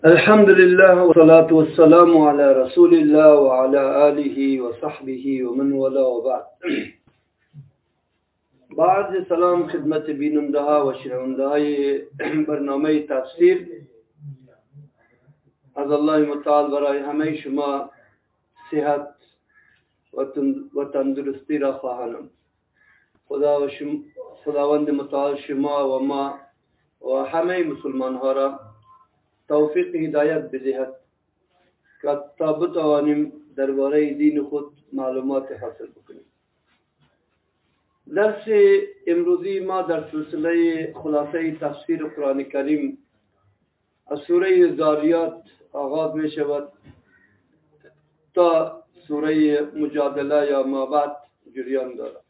الحمد لله والصلاة والسلام على رسول الله وعلى آله وصحبه ومن والاه وبعد. بعد سلام خدمت بیننده ها و شنونده های برنامه تفسیر. از الله متعال برای همه شما صحت و تندرستی را خواهانم. خداوند متعال شما و ما و همه مسلمان ها را توفیق هدایت بدهد که تا بتوانیم درباره دین خود معلومات حاصل بکنیم. درس امروزی ما در سلسله خلاصه تفسیر قرآن کریم از سوره ذاریات آغاز می شود تا سوره مجادله یا ما بعد جریان دارد.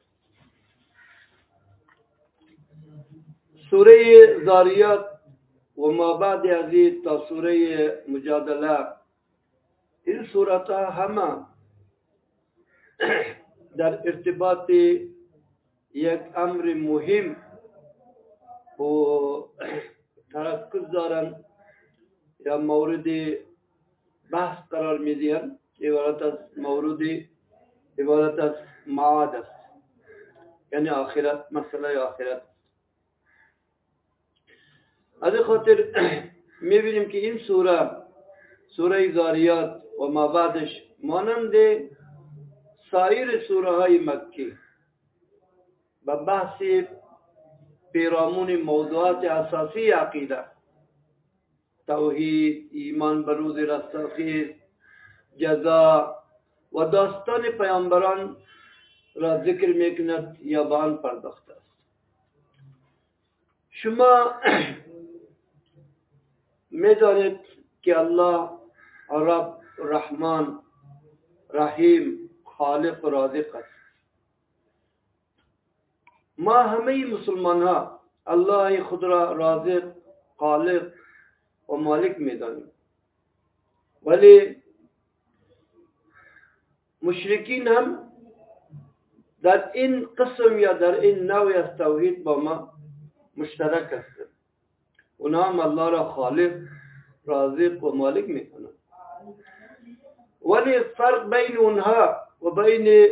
سوره ذاریات و ما بعد از این تا سوره مجادله، این سورت ها همه در ارتباط یک امر مهم و ترکز دارند یا مورد بحث قرار می دهند. عبارت از معاد است، یعنی آخرت، مسئله آخرت. از خاطر می بینیم که این سوره ذاریات و ما بعدش مانند سایر سوره های مکی و بحث پیرامون موضوعات اساسی عقیده، توحید، ایمان به روز رستاخیز، جزا و داستان پیامبران را ذکر میکند یا به آن پرداخته است. شما میدانید که الله رب، رحمان، رحیم، خالق و رازق است. ما همه مسلمان ها الله خود را رازق، خالق و مالک میدانیم، ولی مشرکین هم در این قسم یا در این نوع از توحید با ما مشترک هستند. اونا هم الله را خالق، رازق و مالک میدانند، ولی فرق بین اونها و بین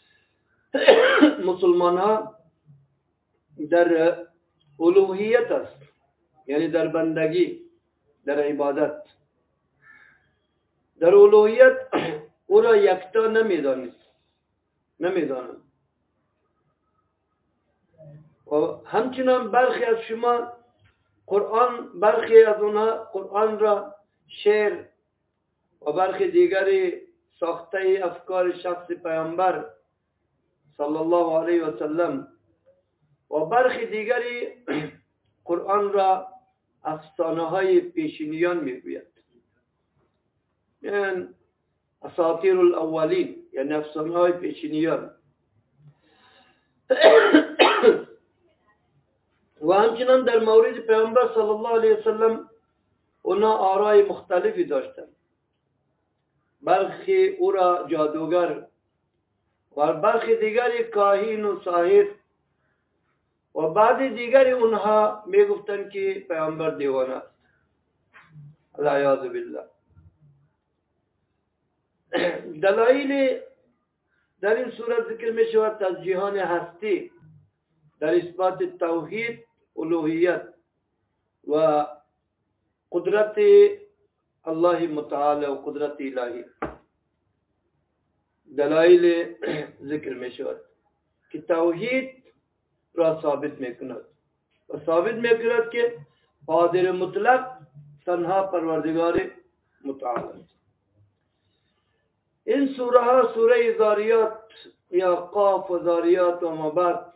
مسلمان ها در الوهیت است، یعنی در بندگی، در عبادت. در الوهیت او را یکتا نمیدانند و همچنان برخی از شما برخی از اونها قرآن را شعر و برخی دیگری ساخته افکار شخص پیامبر صلی الله علیه و سلم و برخی دیگری قرآن را افسانه های پیشینیان میگوید، یعنی اساطیر الاولین، یعنی افسانه های پیشینیان. و همچنان در مورد پیامبر صلی الله علیه و سلم اونا آرای مختلفی داشتند. برخی او را جادوگر و برخی دیگری کاهن و ساحر و بعد دیگری اونها میگفتند که پیامبر دیوانه است، العیاذ بالله. دلایل در این صورت ذکر می شود از جهان هستی در اثبات توحید، الوهیت و قدرت الله متعال و قدرت الهی. دلایل ذکر می شود که توحید را ثابت می کند و ثابت می کند که قادر مطلق تنها پروردگار متعال است. این سوره ها، سوره ذاریات یا قاف و ذاریات و ما بعد،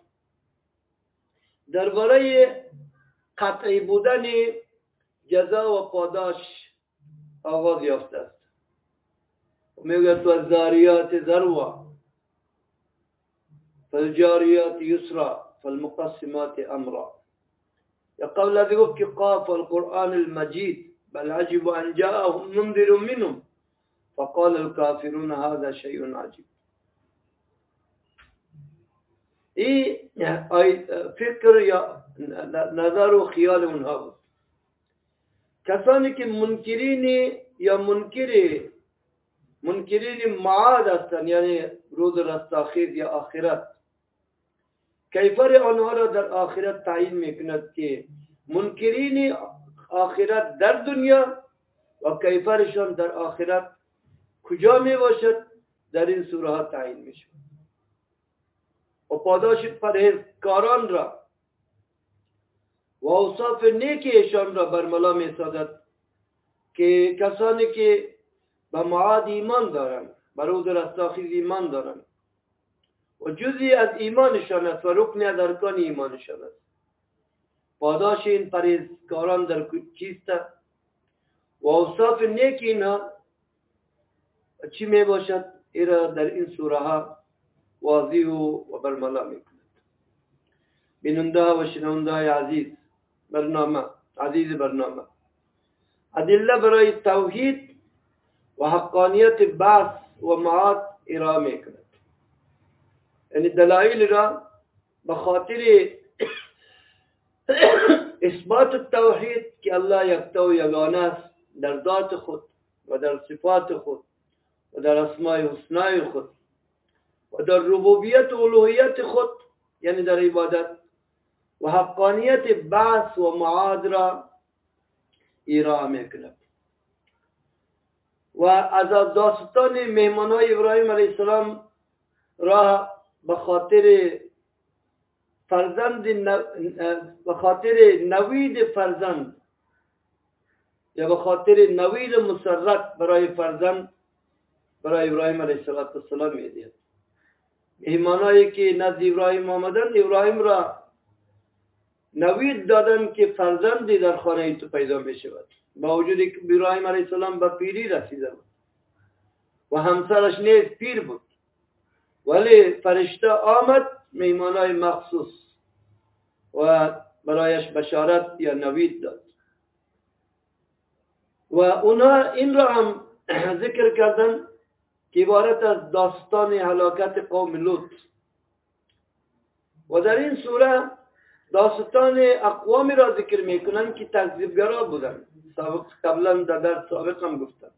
درباره قطعی بودن جزا و پاداش آغاز یافته است. میگوید و ذاریات ذروا فالجاریات یسرا فالمقسمات امرا. یا قبل از گفت که قاف القرآن المجید بل عجب ان جاءهم منذر منهم فقال الكافرون هذا شيء عجيب. این فکر یا نظر و خیال اونها بود کسانی که منکرین معاد هستند، یعنی روز رستاخیز یا آخرت، کیفر آنها را در آخرت تعیین میکند که منکرین آخرت در دنیا و کیفرشان در آخرت کجا می باشد، در این سوره ها تعیین می شود. و پاداش پرهیزکاران را و اوصاف نیکیشان را برملا می سازد که کسانی که به معاد ایمان دارند، به روز رستاخیز ایمان دارند و جزئی از ایمانشان است و رکن از ارکان ایمانشان است. پاداش این پرهیزکاران در چیست و اوصاف نیک اینا چی می باشد، ایرا در این سوره ها واضح و برملا می کند. بیننده و شنونده عزیز برنامه ادله برای توحید و حقانیت بعث و معاد ارائه می کند. یعنی دلایل را به خاطر اثبات التوحید که الله یکتا و یگانه است در ذات خود و در صفات خود و در اسماء حسنای خود و در ربوبیت و الوهیت خود، یعنی در عبادت، و حقانیت بعث و معاد را ارائه میکند. و از داستان مهمانای ابراهیم علیه السلام را به خاطر نوید فرزند یا به خاطر نوید مسرت برای فرزند برای ابراهیم علیه السلام میدهد. مهمانایی که نزد ابراهیم آمدند، ابراهیم را نوید دادن که فرزندی در خانه تو پیدا بشود، با وجودی که ابراهیم علیه السلام به پیری رسیده بود و همسرش نیز پیر بود، ولی فرشته آمد مهمانای مخصوص و برایش بشارت یا نوید داد. و اونا این را هم ذکر کردن که عبارت از داستان هلاکت قوم لوط. و در این سوره داستان اقوامی را ذکر میکنن که تکذیبگرا بودن. قبلا در درس سابق هم گفتم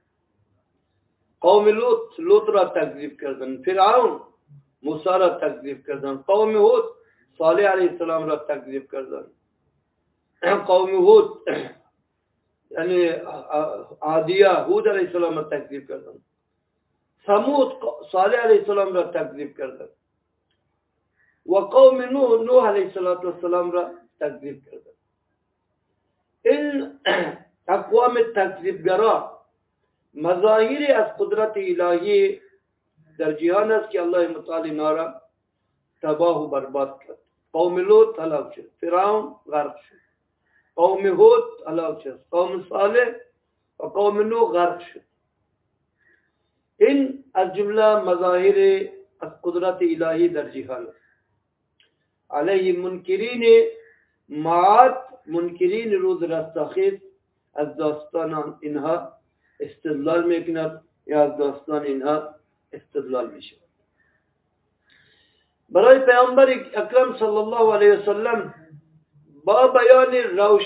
قوم لوط را تکذیب کردن، فرعون موسی را تکذیب کردن، قوم هود صالح علیه السلام را تکذیب کردن، قوم هود یعنی عادیه هود علیه السلام را تکذیب کردن، ثمود صالح علیه السلام را تکذیب کردن و قوم نوح علیه السلام را تکذیب کردن. این اقوام تکذیبگرا مظاهری از قدرت الهی در جهان است که الله متعال اینا تباه و برباد کرد. قوم لوط هلاک شد، فرعون غرق شد، قوم هود هلاک شد، قوم صالح و قوم نوح غرق شد. این از جمله مظاهر از قدرت الهی در جهان است. علیه منکرین معاد، منکرین روز رستاخیز، از داستان اینها استدلال میکند یا از داستان اینها استدلال میشه. برای پیامبر اکرم صلی الله علیه وسلم با بیان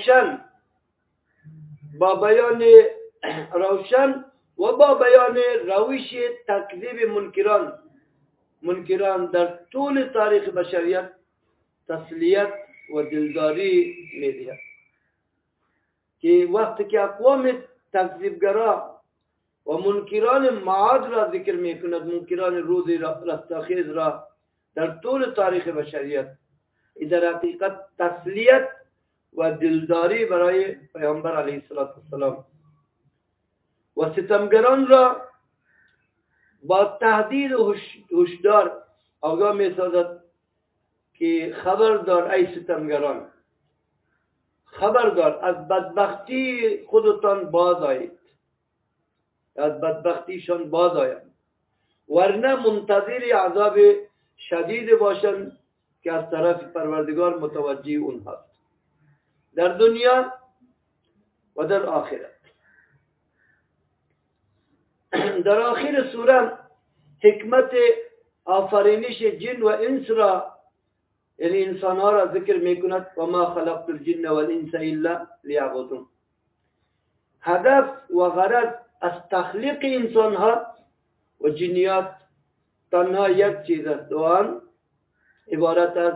روشن و با بیان روش تکذیب منکران در طول تاریخ بشریت تسلیت و دلداری میدهد که وقتی که اقوام تکذیبگرا و منکران معاد را ذکر میکند، منکران روز رستاخیز را در طول تاریخ بشریت، در حقیقت تسلیت و دلداری برای پیامبر علیه السلام و ستمگران را با تهدید و هشدار آگاه میسازد که خبردار ای ستمگران، خبردار از بدبختی خودتان باز آیید، از بدبختیشان باز آیند، ورنه منتظر عذاب شدید باشند که از طرف پروردگار متوجه اونهاست در دنیا و در آخرت. در آخر سوره حکمت آفرینش جن و انس را، یعنی انسانها را ذکر میکند و ما خلقت الجن والانس الا لیعبدون. هدف و غرض از تخلیق انسان ها و جنیات تنها یک چیز است، آن عبارت از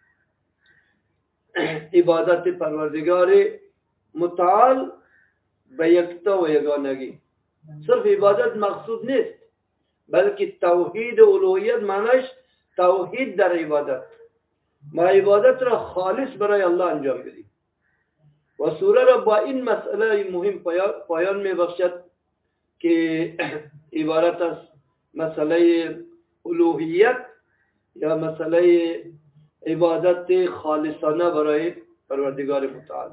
عبادت پروردگار متعال به یکتا و یگانگی. صرف عبادت مقصود نیست، بلکه توحید الوهیت معنیش توحید در عبادت. ما عبادت را خالص برای الله انجام بدیم و سوره را با این مسئله مهم پایان می بخشد که عبارت از مسئله الوهیت یا مسئله عبادت خالصانه برای پروردگار متعال.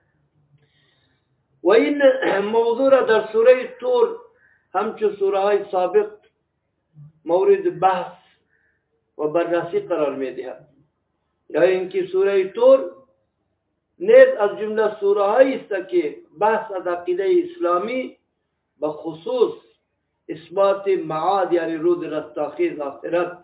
و این موضوع را در سوره طور همچون سوره های سابق مورد بحث و بررسی قرار می دهد. یا اینکه سوره طور نیز از جمله سوره هایی است که بحث از عقیده اسلامی به خصوص اثبات معاد یعنی روز رستاخیز آخرت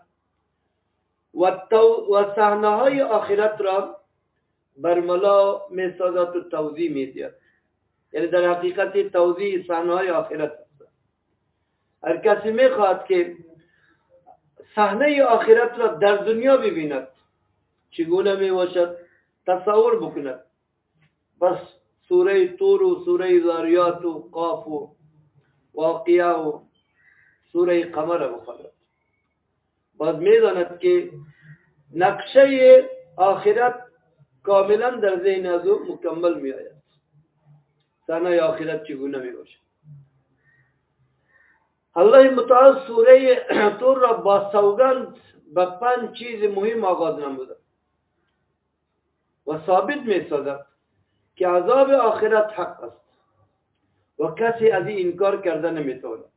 و صحنه های آخرت را برملا می سازد و توضیح می دهد. یعنی در حقیقت توضیح صحنه های آخرت است. هر کسی می خواهد که صحنه آخرت را در دنیا ببیند چگونه می باشد تصور بکند، بس سوره طور و سوره ذاریات و قاف و واقعه و سوره قمر را بخواند. باز می داند که نقشه آخرت کاملا در ذهن از او مکمل می آید. صحنه آخرت چگونه می باشد. الله متعال سوره طور را با سوگند به 5 چیز مهم آغاز نموده و ثابت می سازد که عذاب آخرت حق است و کسی از این انکار کرده نمی تواند.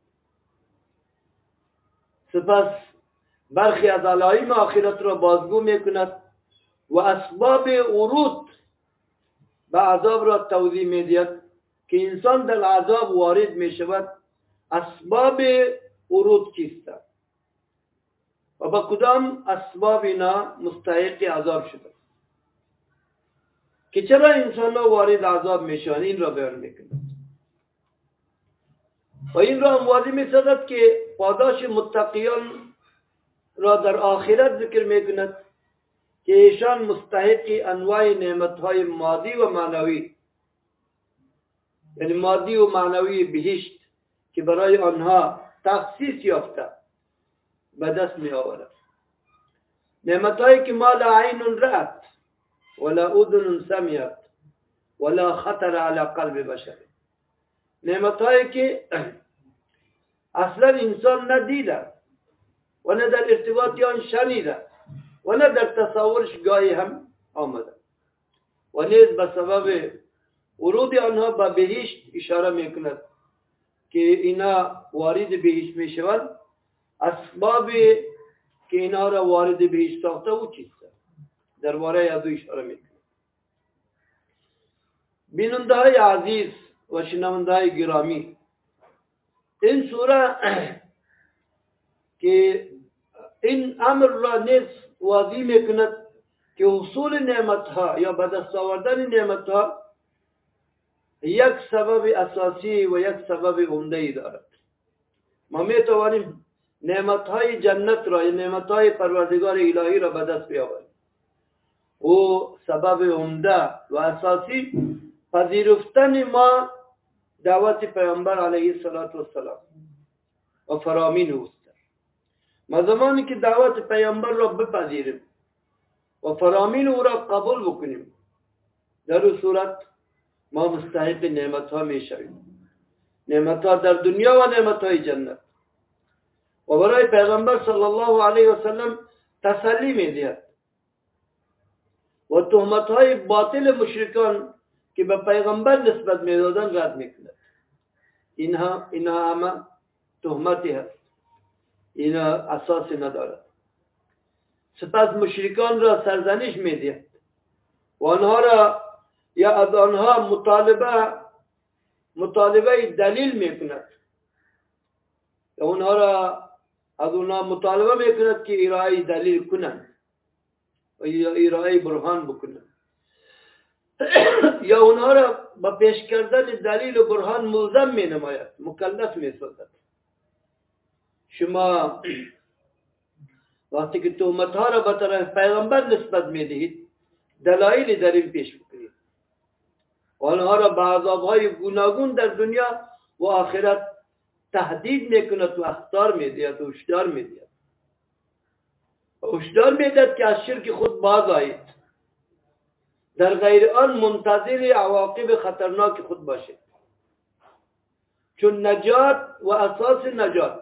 سپس برخی از علائم آخرت را بازگو می کند و اسباب ورود به عذاب را توضیح می دهد که انسان در عذاب وارد می شود. اسباب ورود چیست و با کدام اسباب اینا مستحق عذاب شده که چرا انسان ها وارد عذاب می شوند، این را بیان می کند و این را واضح می سازد که پاداش متقیان را در آخرت ذکر می کند که ایشان مستحق انواع نعمت های مادی و معنوی، یعنی مادی و معنوی بهشت که برای آنها تخصیص یافته به دست می آورد. نعمت هایی که ما لا عین رأت ولا اذن سمعت ولا خطر علی قلب بشر. نعمت هایی که اصلا انسان ندیده و نه در ارتباطی آن شنیده و نه در تصورش گاهی هم آمده و نیز به سبب ورود آنها به بهشت اشاره می کند که اینا وارد بهشت می شوند. اسباب که اینا را وارد بهشت ساخته او چیست درباره از او اشاره می کند. بیننده های عزیز و شنونده های گرامی، این سوره که این امر را نیز واضح می کند که حصول نعمت ها یا به دست آوردن نعمت ها یک سبب اساسی و یک سبب عمده ای دارد. ما می توانیم نعمت های جنت را یا نعمت های پروردگار الهی را به دست بیاوریم. او سبب عمده و اساسی پذیرفتن ما دعوت پیامبر علیه السلام و فرامین اوست. ما زمانی که دعوت پیامبر را بپذیریم و فرامین او را قبول بکنیم، در اون صورت ما مستحق نعمت ها می شویم. نعمت ها در دنیا و نعمت های جنت. و برای پیغمبر صلی الله علیه و سلم تسلی می دهد و تهمت های باطل مشرکان که به پیغمبر نسبت می دادن رد می کند. اینها همه تهمتی هست، اینا اساسی ندارد. سپس مشرکان را سرزنش می دهد و آنها را یا از آنها مطالبه دلیل می کند، یا آنها را از آنها مطالبه می کند که ارائه دلیل کنند و ارائه برهان بکنند. یا اونها را با پیش کردن دلیل و برهان ملزم می نماید، مکلف می سازد. شما وقتی که تهمت ها را به طرف پیغمبر نسبت می دهید، دلایلی در این پیش بکنید، آنها را به عذاب های گوناگون در دنیا و آخرت تهدید می کند و اخطار می دهد و هشدار می دهد. هشدار می دهد که از شرک خود باز آیید، در غیر آن منتظر عواقب خطرناک خود باشید. چون نجات و اساس نجات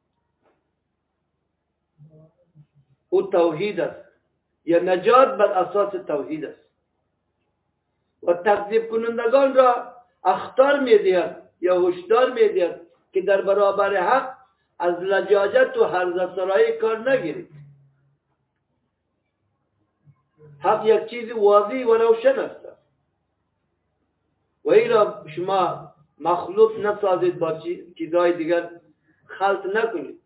او توحید است، یا نجات بر اساس توحید است، و تکذیب کنندگان را اخطار می دهد یا هشدار می دهد که در برابر حق از لجاجت و هرزه سرایی کار نگیرید. حق یک چیز واضح و روشن است و این را شما مخلوط نسازید، با چیزهای دیگر خلط نکنید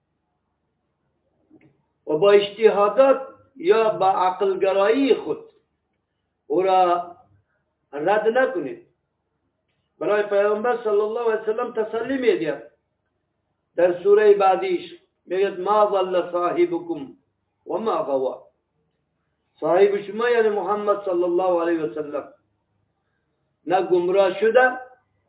و با اجتهادات یا با عقلگرایی خود او را رد نکنید. برای پیامبر صلی الله علیه وسلم تسلی میدهد در سوره بعدیش، میگه ما ضل صاحبکم و ما غوا. صاحب شما یعنی محمد صلی الله علیه وسلم نه گمراه شده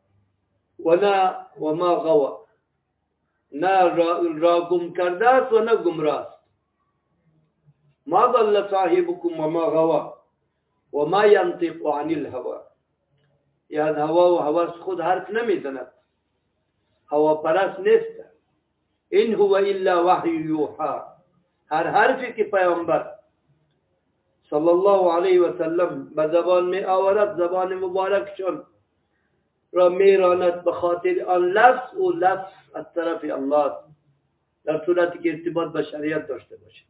و ما غوا، نه را گم کرده است و نه گمراه است. ما ضل صاحبکم و ما غوا و ما ینطق عن الهوى، یعنی هوا و هوس خود حرف نمیزند، هوا پرست نیست. این هو الا وحی یوحا، هر حرفی که پیامبر صلی الله علیه و سلم به زبان می آورد، زبان مبارکشان را میراند به خاطر آن لفظ و لفظ از طرف الله، در صورتی که ارتباط به شریعت داشته باشد.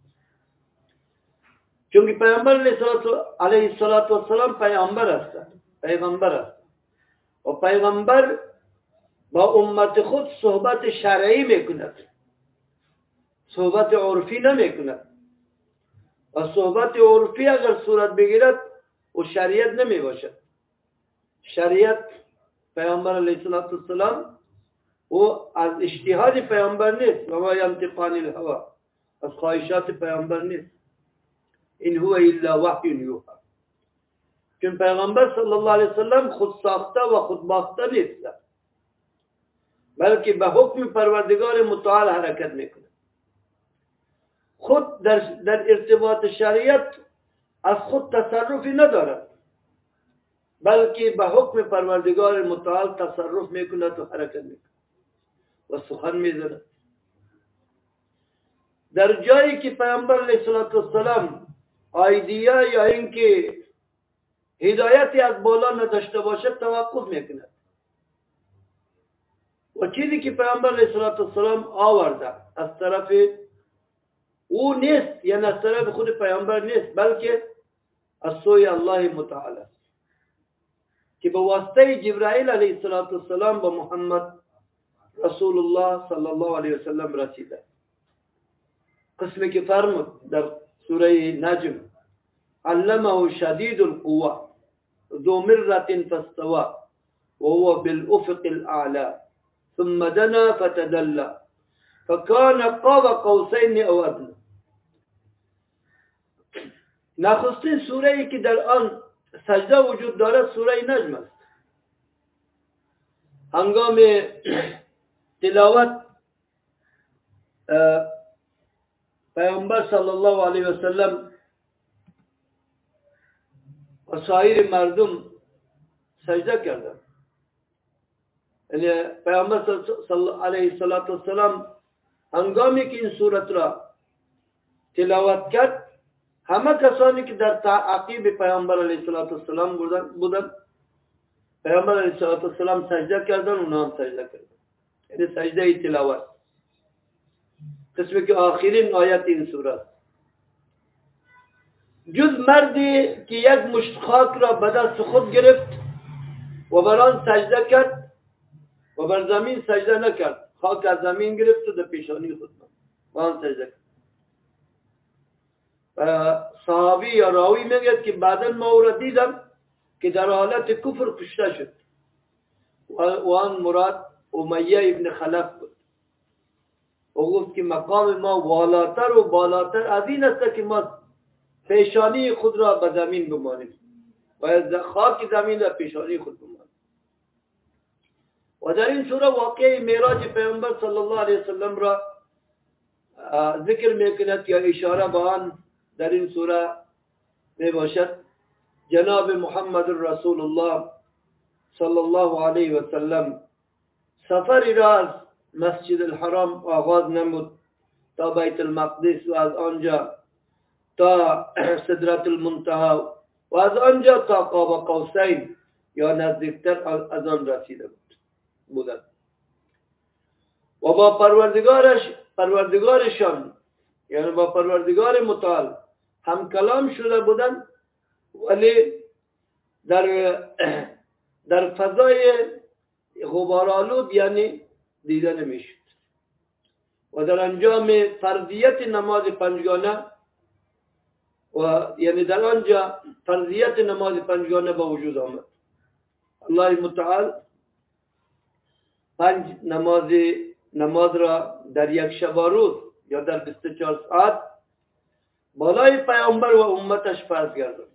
چون که پیامبر علیه السلام پیامبر است و پیغمبر با امت خود صحبت شرعی میکند، صحبت عرفی نمیکند. و صحبت عرفی اگر صورت بگیرد و شریعت نمی باشد. شریعت پیامبر علیه السلام و از اجتهاد پیامبر نیست، و ما ینطق عن الهوى، از خواهشات پیامبر نیست. این هو الا وحی یوحا. چون پیغمبر صلی الله علیه وسلم خود ساخته و خود باخته نیست، بلکه به حکم پروردگار متعال حرکت میکنه. خود در ارتباط شریعت از خود تصرفی ندارد، بلکه به حکم پروردگار متعال تصرف میکند و حرکت میکند و سخن میزند. در جایی که پیامبر علیه السلام ایدیا یا اینکه هدایتی از بالا نداشته باشد توقف میکند و چیزی که پیامبر علیه السلام آورده از طرف او نیست، یعنی از طرف خود پیامبر نیست، بلکه از سوی الله متعال است که به واسطه جبرائیل علیه السلام به محمد رسول الله صلی الله علیه وسلم رسیده. قسمی که فرمود در سوره نجم، علمه شدید القوه ذو مرة فاستوى وهو بالافق الاعلى ثم دنا فتدلى فكان قاب قوسین او ادنى. نخستین سوره ای که در آن سجده وجود دارد سوره نجم است. هنگام تلاوت پیامبر صلی الله علیه و سلم و سایر مردم سجده کردند. یعنی پیامبر صلی علیه و سلم هنگامی که این سورت را تلاوت کرد، همه کسانی که در تعقیب پیامبر علیه السلام بودند، پیامبر علیه السلام سجده کردن، اونا هم سجده کردن. یعنی سجده تلاوت، قسمی که آخرین آیت این سوره. جز مردی که یک مشت خاک را به دست خود گرفت و بر آن سجده کرد و بر زمین سجده نکرد، خاک از زمین گرفت و در پیشانی خود و آن سجده کرد. صحابی یا راوی میگه که بعدا ما او را دیدم که در حالت کفر کشته شد و آن مراد امیه ابن خلف بود. او گفت که مقام ما والاتر و بالاتر از این است که ما پیشانی خود را به زمین بمانیم و از خاک زمین را پیشانی خود بمانیم. و در این سوره واقعه معراج پیامبر صلی الله علیه وسلم را ذکر میکند یا اشاره به آن در این سوره می باشد. جناب محمد رسول الله صلی الله علیه وسلم سفری را از مسجد الحرام آغاز نمود تا بیت المقدس و از آنجا تا سدرت المنتهى و از آنجا تا قاب قوسین یا نزدیکتر از آن رسیده بودند و با پروردگارشان یعنی با پروردگار متعال هم کلام شده بودند، ولی در فضای غبارآلود یعنی دیده نمیشد و در انجام فرضیت نماز پنجگانه و یعنی در آنجا فرضیت نماز پنجگانه به وجود آمد. الله متعال 5 نماز را در یک شب و روز یا در 24 ساعت بالای پیامبر و امتش فرض گرداند.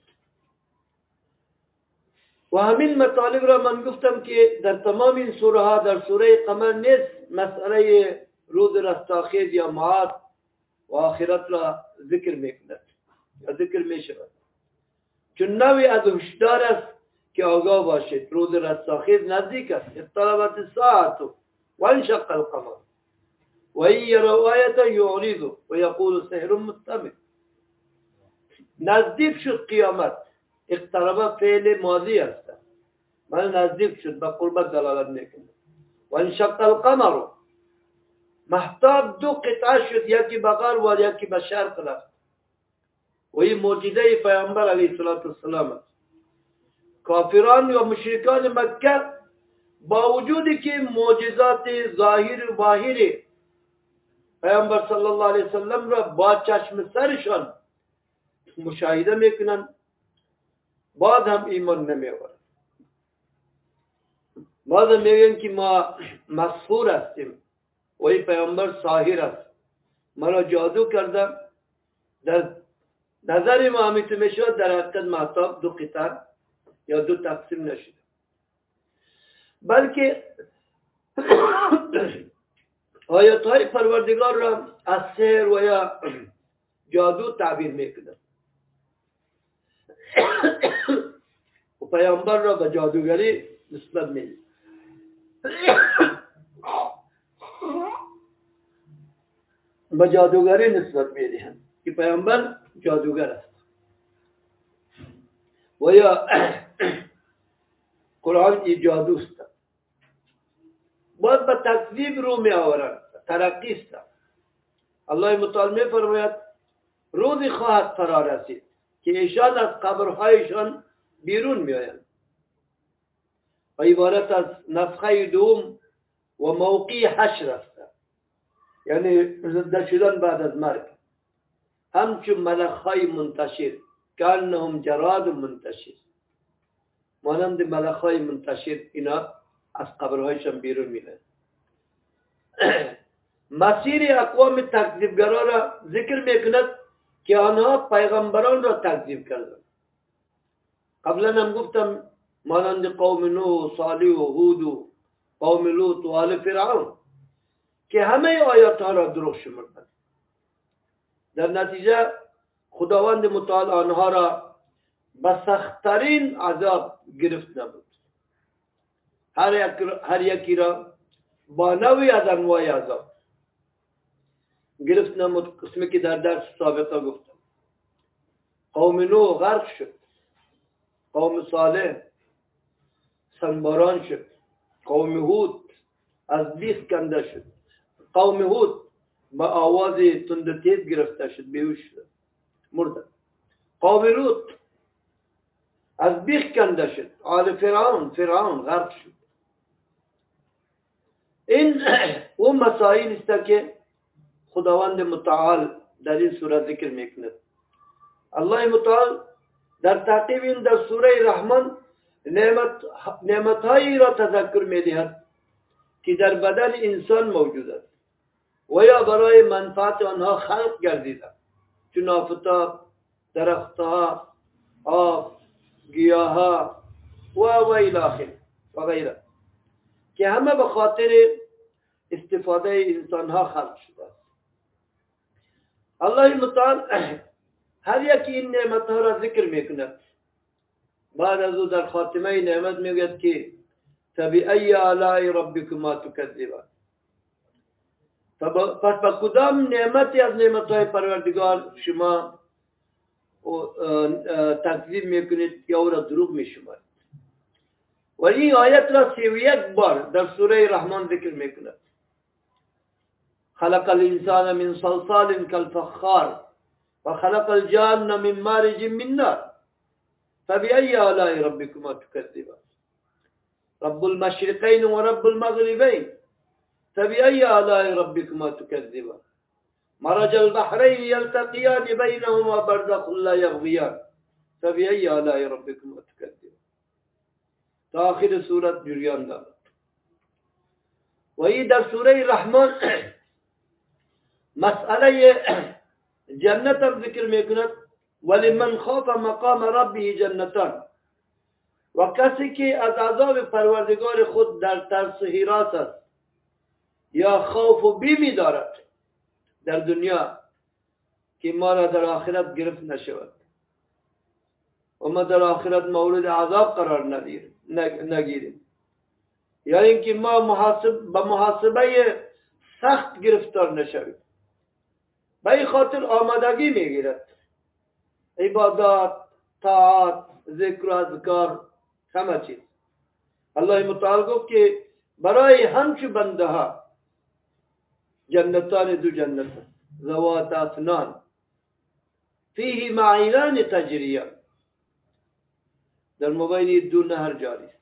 و همین مطالب را من گفتم که در تمام این سوره ها در سوره قمر نیست مسئله روز رستاخیز یا معاد و آخرت را ذکر میکند یا ذکر میشود، چون نوعی از هشدار است که آگاه باشید روز رستاخیز نزدیک است. اقتربت الساعة و انشق القمر و این یروا آیة یعرض و یقول سحر مستمر. نزدیک شد قیامت. اقترب فعل ماضی است، من نزدیک شد به قربت دلالت میکنه. و انشق القمر مهتاب 2 قطعه شد، یکی به غرب و یکی به شرق رفت و این معجزه پیامبر علیه السلام است. کافران و مشرکان مکه با وجودی که معجزات ظاهر و باهر پیامبر صلی الله علیه وسلم را با چشم سرشان مشاهده میکنند، بعد هم ایمان نمیآورند. بعد هم میگن که ما مسحور هستیم و این پیامبر ساحر است، ما را جادو کرده. در نظر ما همیشه میشود در حقیقت مهتاب 2 قطعه یا 2 تقسیم نشده، بلکه آیات های پروردگار را از سحر و یا جادو تعبیر میکنند و پیامبر را به جادوگری نسبت میدهند. به جادوگری نسبت میدهند که پیامبر جادوگر است و یا قرآن ای جادوست. باید به تکذیب رو می آورند، ترقی است. الله متعال می فرماید روزی خواهد فرا رسید که ایشان از قبرهایشان بیرون می آیند و عبارت از نفخه دوم و موقع حشر است، یعنی زنده شدن بعد از مرگ. همچون ملخهای منتشر کانهم جراد منتشر، مانند ملخهای منتشر اینا از قبرهایشان بیرون میرند. مسیر اقوام تکذیبگران را ذکر میکند که آنها پیغمبران را تکذیب کردند. قبلا هم گفتم مانند قوم نوح، صالح و هود و قوم لوط و آل فرعون که همه آیات ها را دروغ شمردند. در نتیجه خداوند متعال آنها را به سخت‌ترین عذاب گرفت نمود. هر یکی را با نوعی از انواع عذاب گرفت نمود. قسمی که در درس سابقه گفتم. قوم نوح غرق شد، قوم صالح سنباران شد، قوم هود از بیخ کنده شد، قوم هود با آواز تند تیز گرفته شد، بیهوش شد، مرد. قوم لوط از بیخ کنده شد، آل فرعون غرق شد. این اون مسائل است که خداوند متعال در این سوره ذکر میکند. الله متعال در تعقیب این در سوره رحمان نعمتهایی را تذکر می‌دهد که در بدن انسان موجود است و یا برای منفعت آنها خلق گردیده، چون آفتاب، درختها، آب، گیاها و الی آخره و غیره، که همه به خاطر استفاده انسانها خلق شده است. الله متعال هر یکی این نعمتها را ذکر میکند. بعد از او در خاتمه نعمت میگوید که فبأی آلاء ربکما تکذبان. پس با کدام نعمتی از نعمتهای پروردگار شما تکذیب میکنید یا او را دروغ میشمارید؟ و این آیت را 31 بار در سوره رحمان ذکر میکند. خلق الانسان من صلصال كالفخار وخلق الجان من مارج من نار فبأي آلاء ربكما تكذبان رب المشرقين ورب المغربين فبأي آلاء ربكما تكذبان مرج البحرين يلتقيان بينهما برزخ لا يبغيان فبأي آلاء ربكما تكذبان تا آخر سورة جریان دارد. و این در سوره رحمان مسئله جنت هم ذکر میکند. ولمن خاف مقام ربه جنتان، و کسی که از عذاب پروردگار خود در ترس هراس است یا خوف و بیمی دارد در دنیا که ما را در آخرت گرفت نشود و ما در آخرت مورد عذاب قرار نگیریم، یا اینکه ما به محاسبه سخت گرفتار نشویم. به این خاطر آمادگی میگیرد عبادات، طاعات، ذکر و اذکار، همه چیز. الله متعال گفت که برای همچو بنده ها جنتان دو جنت ذوات افنان فیه معینان تجریان، در مبین دو نهر جاری است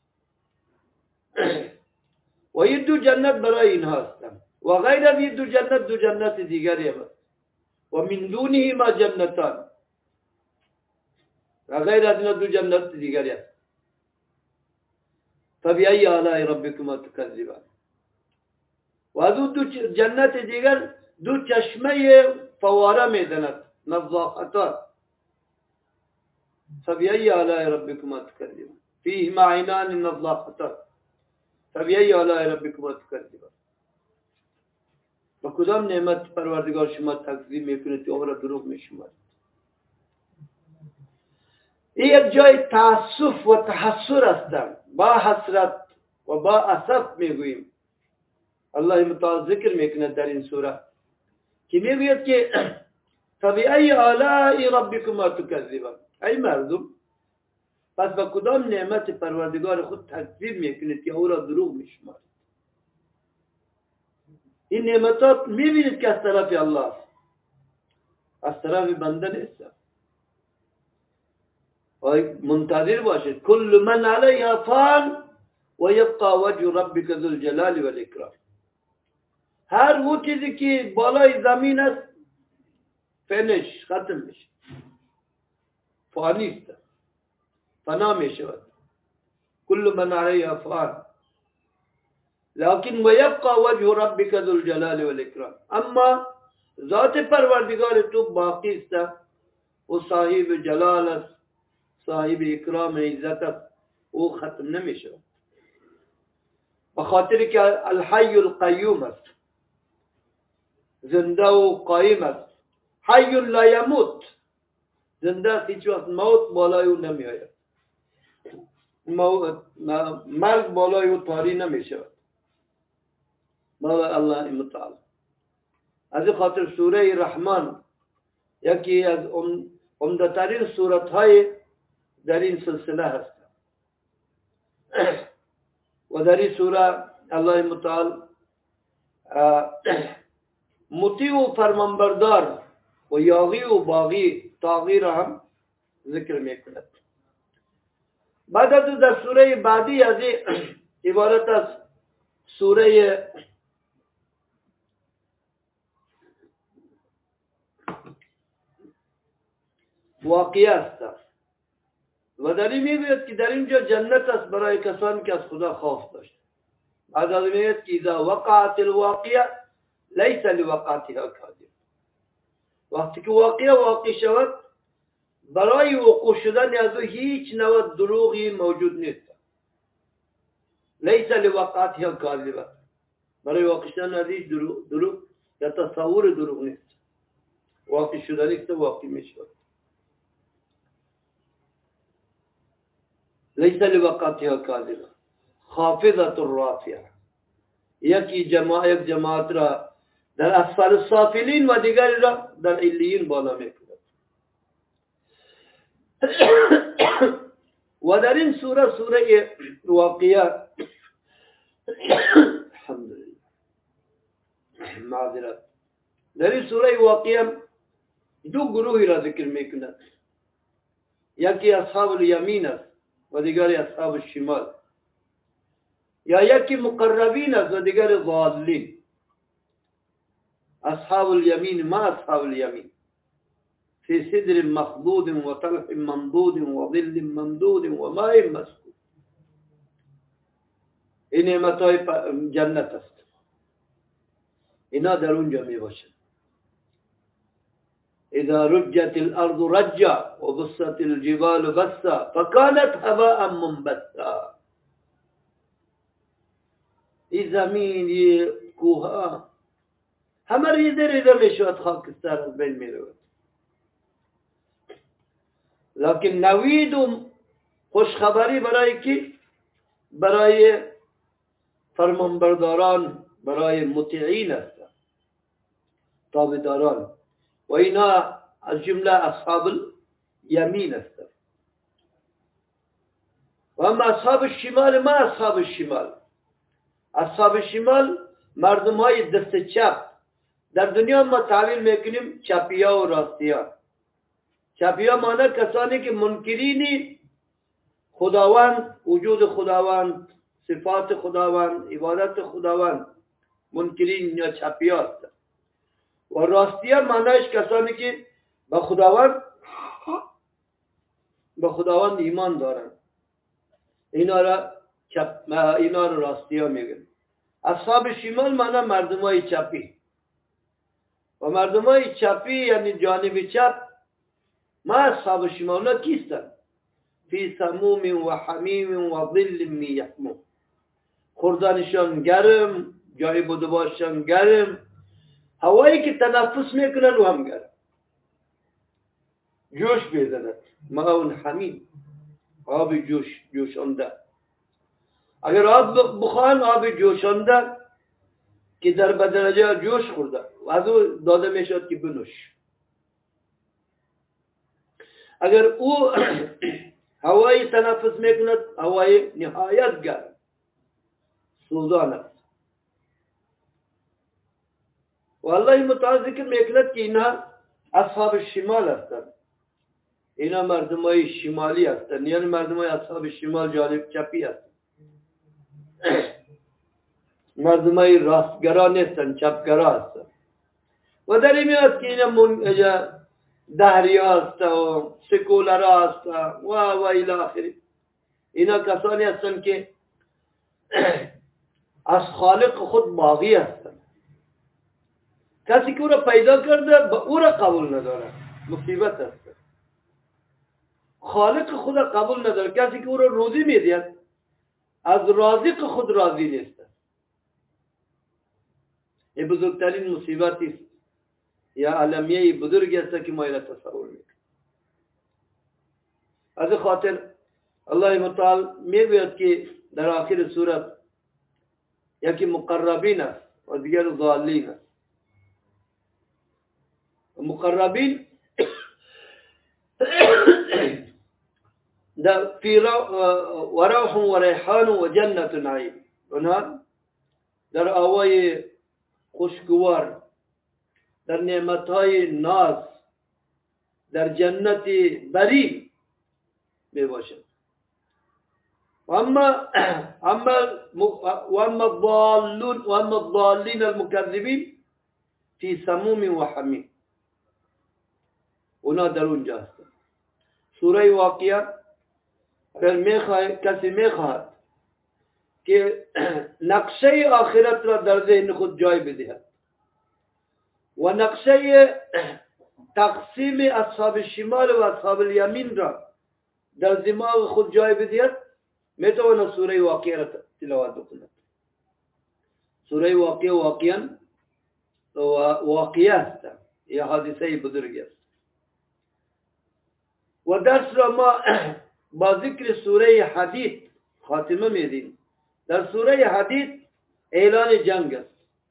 و این دو جنت برای اینها هستند و غیر از این دو جنت دیگری هست و من دونه ما جنتان، و غیر از این دو جنت دیگری هست. فبأي آلاء ربكما تكذبان. و از دو جنت دیگر دو چشمه فواره میزند نضاختان. فبأي آلاء ربكما تكذبان فیهما عینان نضاختان فبأي آلاء ربكما تكذبان. و کدام نعمت پروردگار شما تکذیب میکنید که آن را دروغ میشمارید؟ این یک جای تأسف و تحسر است. با حسرت و با اسف میگوییم. الله متعال ذکر میکند در این سوره که میگوید که فبأي آلاء ربكما تكذبان. ای مردم، پس با کدام نعمت پروردگار خود تکذیب میکنید که او را دروغ میشمارید؟ این نعمتات میبینید که از طرف الله است، از طرف بنده نیست. منتظر باشید. کل من علیها فان و یبقى وجه ربک ذو الجلال والاکرام. هر وہ چیزی که بالای زمین است فنش ختم میشه، فانی است، فنا میشود. کل من علیها فان لیکن و یبقى وجه ربک ذو الجلال والاکرام. اما ذات پروردگار تو باقی است و صاحب جلال است، صاحب اکرام عزت است، او ختم نمیشه. بخاطر که الحی القیوم است، زنده و قایم است. حی لا یموت، زنده است، هیچ وقت موت بالای او نمی آید، مرگ بالای او طاری نمی شود. الله متعال از خاطر سوره رحمان یکی از عمده‌ترین سورت‌های در این سلسله هست. و در این سوره الله متعال مطیع و فرمانبردار و یاغی و باغی طاغی را هم ذکر میکند. بعد از در سوره بعدی از عبارت از سوره واقعه است. و در این میگوید که در اینجا جنت است برای کسانی که از خدا خوف داشت. بعد از میگوید که اذا وقعت الواقعه لیس لوقعتها کاذب. وقتی که واقع شود برای وقوع شدن از او هیچ نوع دروغی موجود نیست. لیس لوقعتها کاذبه. برای واقع شدن از هیچ دروغ یا تصور دروغ نیست. واقع شدنی است واقع می شود. لیس لوقعتها کاذبه خافضة الرافعه. یک جماعت را در اسفل السافلین و دیگری را در علیین بالا می کند. و در این سوره واقعه الحمدلله معذرت، در این سوره واقعه دو گروهی را ذکر می کند. یکی اصحاب الیمین است و دیگری اصحاب الشمال، یا یکی مقربین است و دیگری ضالین. اصحاب الیمین ما اصحاب الیمین فی صدر مخضود و طلح منضود و ظل ممدود و ماء مسکوب. این نعمتهای جنت است، اینا در اونجا می باشند. اذا رجت الارض رجا و بست الجبال بسا فکانت هواء منبثا. این زمین، این کوه همه ریزه می شود، خاکستر از بین می رود. لیکن نوید و خوشخبری برای کی؟ برای فرمانبرداران، برای مطیعین است، تابعداران. و اینا از جمله اصحاب الیمین است. و اما اصحاب الشمال ما اصحاب الشمال. اصحاب الشمال مردم های دست چپ. در دنیا ما تعبیر میکنیم چپیا و راستیا. چپیا معنی کسانی که منکرین خداوند، وجود خداوند، صفات خداوند، عبادت خداوند، منکرین یا چپیا است. و راستیا معنیش کسانی که به خداوند ایمان دارند. اینا را راستیا میگن. اصحاب شمال معنی مردمای چپی. و مردمای چپی یعنی جانب چپ ما اصحاب شمال ها کیستن؟ فی سموم و حمیم و ظل میحموم. خوردنشان گرم، جای بوده باشن گرم، هوایی که تنفس میکنن و هم گرم، جوش بیزند. ماء حمیم، آب جوشانده. اگر آب بخوان آب جوشانده که در بدنجا جوش خورده و از او داده میشد که بنوش. اگر او هوایی تنفس میکند هوای نهایت گرم سوزان است. و الله متعال ذکر میکند که اینا اصحاب شمال هستند. اینا مردمای شمالی هستند، یعنی مردمای اصحاب شمال جانب چپی هستند. مردمای راستگرا نیستند، چپگرا هستند. و در این میاد که اینا دهریا هست و سکولرا هست و الی آخری. اینا کسانی هستند که از خالق خود باغی هستند. کسی که او را پیدا کرده با او را قبول نداره، مصیبت است. خالق خود را قبول نداره. کسی که او را روزی میدهد از رازق خود راضی نیست. این بزرگترین مصیبتی است یا علمیه بزرگی است که ما اینا تصور میکنیم. از خاطر الله متعال میگوید که در آخر سورت یکی مقربین است و دیگر ضالین است. مقربین در فی روح و ریحان و جنت نعیم، اونها در آوای خوشگوار، در نعمتهای ناز، در جنت بری می باشد. و اما الضالین المکذبین فی سموم و حمیم، اونا در اونجا هستند. سوره واقعه اگر کسی میخواهد که نقشه آخرت را در ذهن خود جای بدهد و نقشه تقسیم اصحاب شمال و اصحاب الیمین را در دماغ خود جای بدهد، میتواند سوره واقعه را تلاوت بکند. سوره واقعه واقعه است، یا حادثه بزرگ است. و درس را ما با ذکر سوره حدید خاتمه میدیم. در سوره حدید اعلان جنگ است.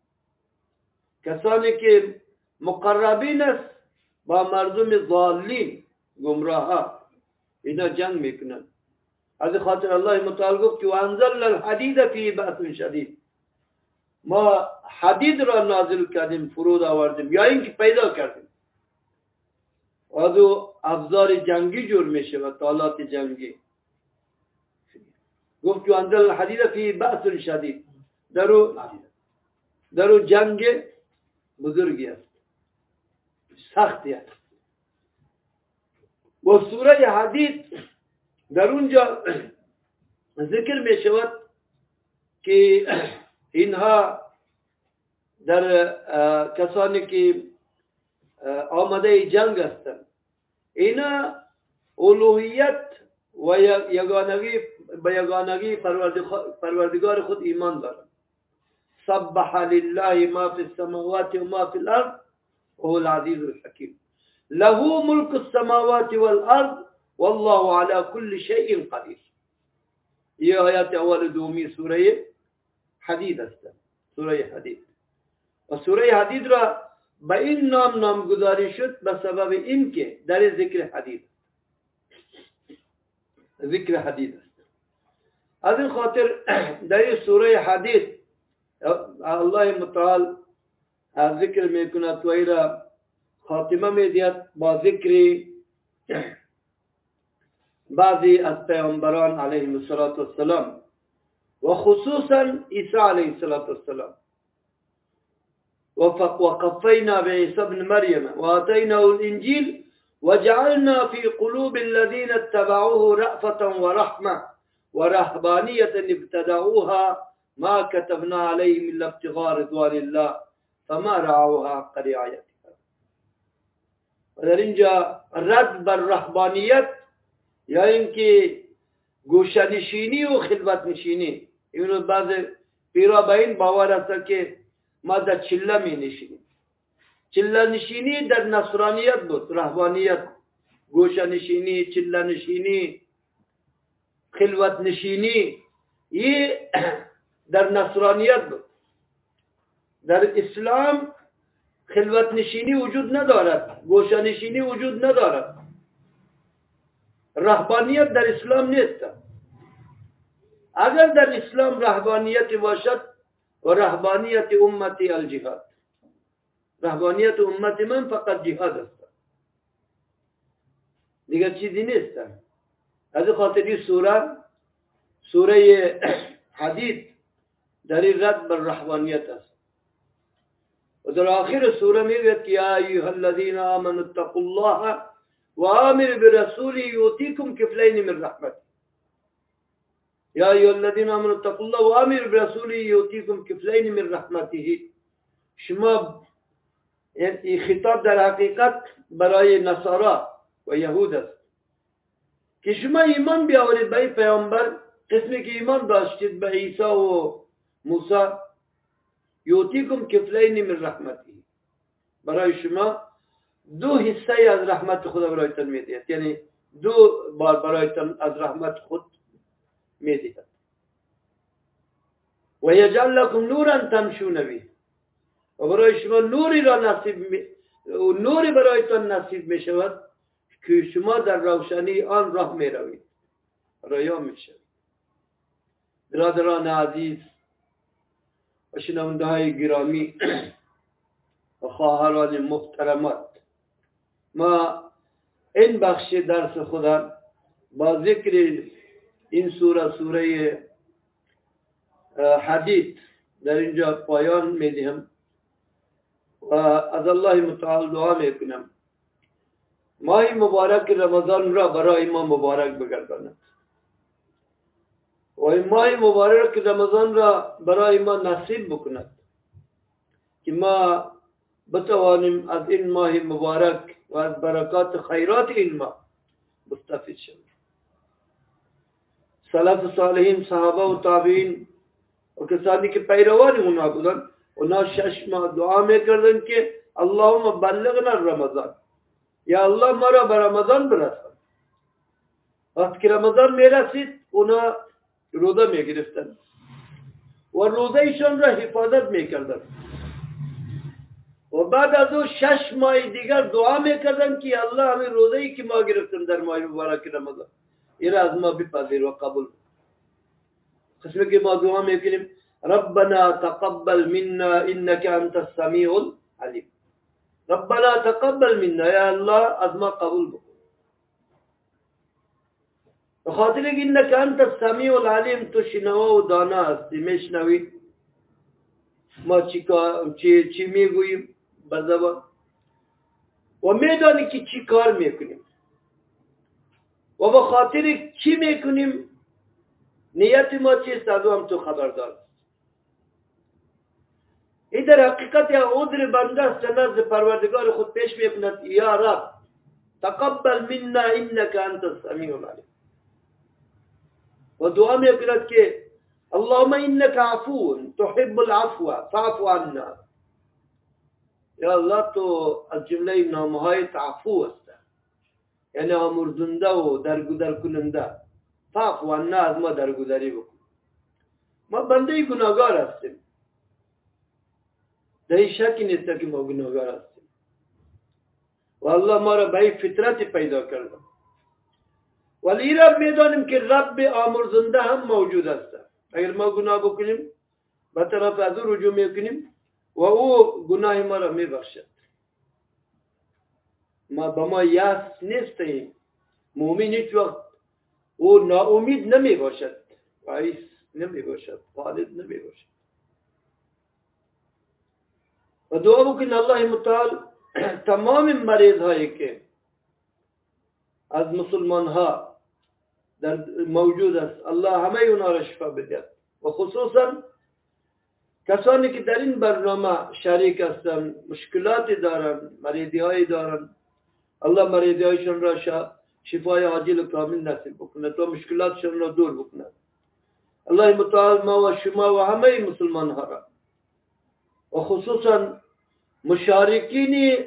کسانی که مقربین است با مردم ضالین گمراه اینا جنگ میکنند. از خاطر الله متعال گفت که وانزلنا الحدید فی بأس شدید، ما حدید را نازل کردیم، فرود آوردیم یا اینکه پیدا کردیم. از او افزار جنگی جور میشه و آلات جنگی. گفت که وانزلنا الحدید فی بأس شدید، در او جنگ بزرگی است، سختی است. و سوره حدید در اونجا ذکر می شود که اینها در کسانی که آمده جنگ هستند، اینا الوهیت و یگانگی پروردگار خود ایمان دارند. سبح لله ما فی السماوات و ما فی الارض وهو العزیز الحکیم، له ملک السماوات والارض والله على كل شيء قدیر. یہ آیات اول دومی سوره حدید است. سوره حدید و سوره حدید را به این نامگذاری شد به سبب اینکه در ذکر حدید است. از این خاطر در سوره حدید الله متعال ذکر میکند و ایرا خاتمه میدهد با ذکر بعضی از پیامبران علیهم السلام و خصوصا عیسی علیه السلام. وقفینا بعیسی ابن مریم و آتیناه الانجیل وجعلنا في قلوب الذين اتبعوه رأفة ورحمة ورهبانية ابتدعوها ما كتبنا عليهم إلا ابتغاء رضوان الله فما رعوها حق رعایتها. و در اینجا رد بر رهبانیت یا اینکه گوشه‌نشینی و خلوت‌نشینی، اینو بعض پیرا به این باور است که ما در چله می نشینیم. چله نشینی در نصرانیت بود، رهبانیت، گوشه‌نشینی، چله نشینی، خلوت‌نشینی، یہ در نصرانیت بود. در اسلام خلوت‌نشینی وجود ندارد، گوشه‌نشینی وجود ندارد. رهبانیت در اسلام نیست. اگر در اسلام رهبانیت باشد و رهبانیت امتی الجهاد، رهبانیت امت من فقط جهاد است، دیگر چیزی نیست. از خاطر این سوره حدید در رد بر رهبانیت است. و در آخر سوره میگوید که یا ایها الذین آمنوا اتقوا الله وآمروا برسوله یؤتیکم کفلین من رحمته. یا ایها الذین آمنوا اتقوا الله وآمروا برسوله یؤتیکم کفلین من رحمته. شما این خطاب در حقیقت برای نصارا و یهود است که شما ایمان بیاورید به پیامبر، قسمی که ایمان داشتید به عیسی و موسی، یؤتیکم کفلین من رحمته، برای شما دو حصه از رحمت خدا برایتان میدهد، یعنی دو بار برایتان از رحمت خود میدهد. و یجعل لکم نورا تمشون به، و برای شما نوری برایتان نصیب می شود که شما در روشنی آن راه می روید، ریا می شود. برادران عزیز و شنونده های گرامی و خواهران محترمات، ما این بخش درس خدا با ذکر این سوره حدید در اینجا پایان میدهم و از الله متعال دعا میکنم ماه مبارک رمضان را برای ما مبارک بگرداند. این ماه مبارک رمضان را برای ما نصیب بکند که ما بتوانیم از این ماه مبارک و از برکات خیرات این ماه مستفید شویم. سلف صالحین، صحابه و تابعین و کسانی که پیروان اونا بودن، اونا 6 ماه دعا میکردن که اللهم بلغنا رمضان، یا الله ما را به رمضان برسان. وقتی که رمضان میرسید اونا روزه میگرفتن و روزه ایشان را حفاظت میکردن و بعد از او 6 ماه دیگر دعا میکردن که الله همین روزه ای که ما گرفتن در ماه مبارک رمضان این را از ما بپذیر و قبول. قسمی که ما دعا میکنیم ربنا تقبل منا انك انت السمیع العلیم، ربنا تقبل منا، یا الله از ما قبول بکن. بخاطر که انك انت السمیع العلیم، تو شنوا و دانا هستی، میشنوی ما چی میگوییم به زبان و میدانی که چی کار میکنیم و به خاطر چی میکنیم، نیت ما چیست از هم تو خبردار. این در حقیقت عذر بنده است نزد پروردگار خود پیش میکند یا رب تقبل منا انك انت السمیع العلیم و دعا میکند که اللهم انك عفو تحب العفو فاعف عنا، یا الله تو از جمله نامهایت عفو است، یعنی آمرزنده و درگذر کننده. فاعف عنا، از ما درگذری بکن. ما بنده گناهگار هستیم، در این شکی نیست که ما گناهگار هستیم و الله ما را به این فطرت پیدا کرده، ولی را میدانیم که رب آمرزنده هم موجود است. اگر ما گناه بکنیم به طرف از او رجوع میکنیم و او گناه ما را میبخشد. ما به ما یأس نیستیم. مومن هیچ وقت او ناامید نمی باشد، عیس نمی باشد، خالد نمی باشد. و دعا بکن الله متعال تمام مریض هایی که از مسلمان ها در موجود است، الله همه اونا را شفا بدهد و خصوصا کسانی که در این برنامه شریک هستند، مشکلاتی دارند، مریضی هایی دارند، الله مریضی هایشان را شفای عاجل و کامل نصیب بکند و مشکلاتشان را دور بکند. الله متعال ما و شما و همه مسلمان ها را و خصوصا مشارکین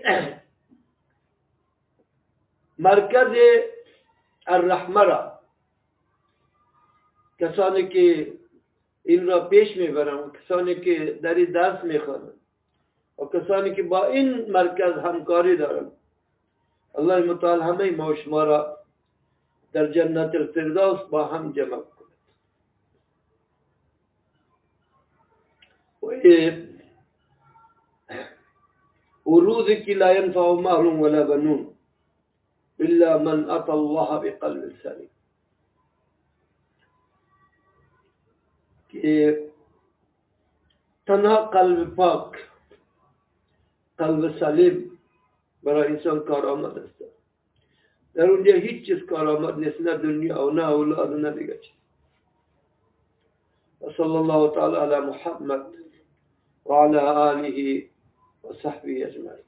مرکز الرحمه را، کسانی که این را پیش میبرند، کسانی که در این درس میخوانند و کسانی که با این مرکز همکاری دارند، الله متعال همه ما و شما را در جنت الفردوس با هم جمع کند. و روزی که لا ینفع مال ولا بنون الا من اتى الله بقلب سلیم، که تنها قلب پاک، قلب سلیم برای انسان کارآمد است. در اونجا هیچ چیز کارآمد نیست، نه دنیا و نه اولاد و نه دیگر چیز. و صلی الله تعالی علی محمد و علی آله و صحبه اجمعین.